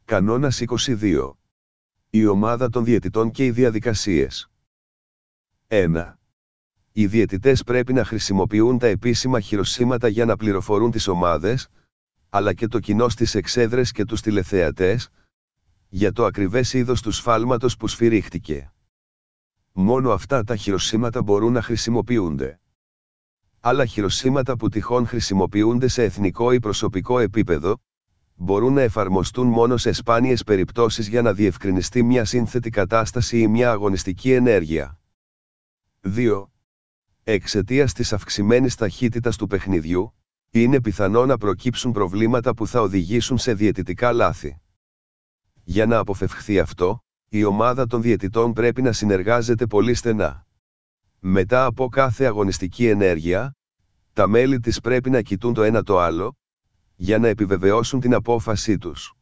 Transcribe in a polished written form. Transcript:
Κανόνας 22. Η ομάδα των διαιτητών και οι διαδικασίες. 1. Οι διαιτητές πρέπει να χρησιμοποιούν τα επίσημα χειροσύμματα για να πληροφορούν τις ομάδες, αλλά και το κοινό στις εξέδρες και τους τηλεθεατές, για το ακριβές είδος του σφάλματος που σφυρίχτηκε. Μόνο αυτά τα χειροσύμματα μπορούν να χρησιμοποιούνται. Άλλα χειροσύμματα που τυχόν χρησιμοποιούνται σε εθνικό ή προσωπικό επίπεδο, μπορούν να εφαρμοστούν μόνο σε σπάνιες περιπτώσεις για να διευκρινιστεί μια σύνθετη κατάσταση ή μια αγωνιστική ενέργεια. 2. Εξαιτίας της αυξημένης ταχύτητας του παιχνιδιού, είναι πιθανό να προκύψουν προβλήματα που θα οδηγήσουν σε διαιτητικά λάθη. Για να αποφευχθεί αυτό, η ομάδα των διαιτητών πρέπει να συνεργάζεται πολύ στενά. Μετά από κάθε αγωνιστική ενέργεια, τα μέλη της πρέπει να κοιτούν το ένα το άλλο, για να επιβεβαιώσουν την απόφασή τους.